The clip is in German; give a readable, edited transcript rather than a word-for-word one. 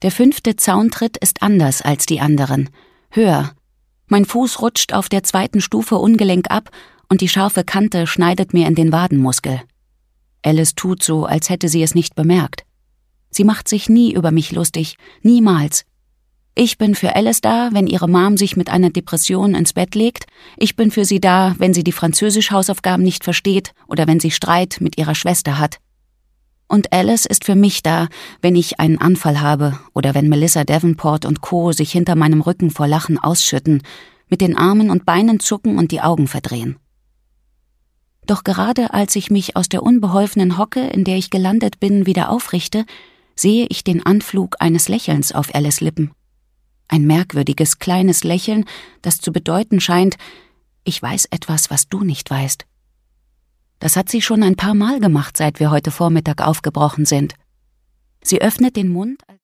Der 5. Zauntritt ist anders als die anderen, höher. Mein Fuß rutscht auf der 2. Stufe ungelenk ab und die scharfe Kante schneidet mir in den Wadenmuskel. Alice tut so, als hätte sie es nicht bemerkt. Sie macht sich nie über mich lustig, niemals. Ich bin für Alice da, wenn ihre Mom sich mit einer Depression ins Bett legt. Ich bin für sie da, wenn sie die Französisch-Hausaufgaben nicht versteht oder wenn sie Streit mit ihrer Schwester hat. Und Alice ist für mich da, wenn ich einen Anfall habe oder wenn Melissa Davenport und Co. sich hinter meinem Rücken vor Lachen ausschütten, mit den Armen und Beinen zucken und die Augen verdrehen. Doch gerade als ich mich aus der unbeholfenen Hocke, in der ich gelandet bin, wieder aufrichte, sehe ich den Anflug eines Lächelns auf Alice' Lippen. Ein merkwürdiges, kleines Lächeln, das zu bedeuten scheint, ich weiß etwas, was du nicht weißt. Das hat sie schon ein paar Mal gemacht, seit wir heute Vormittag aufgebrochen sind. Sie öffnet den Mund,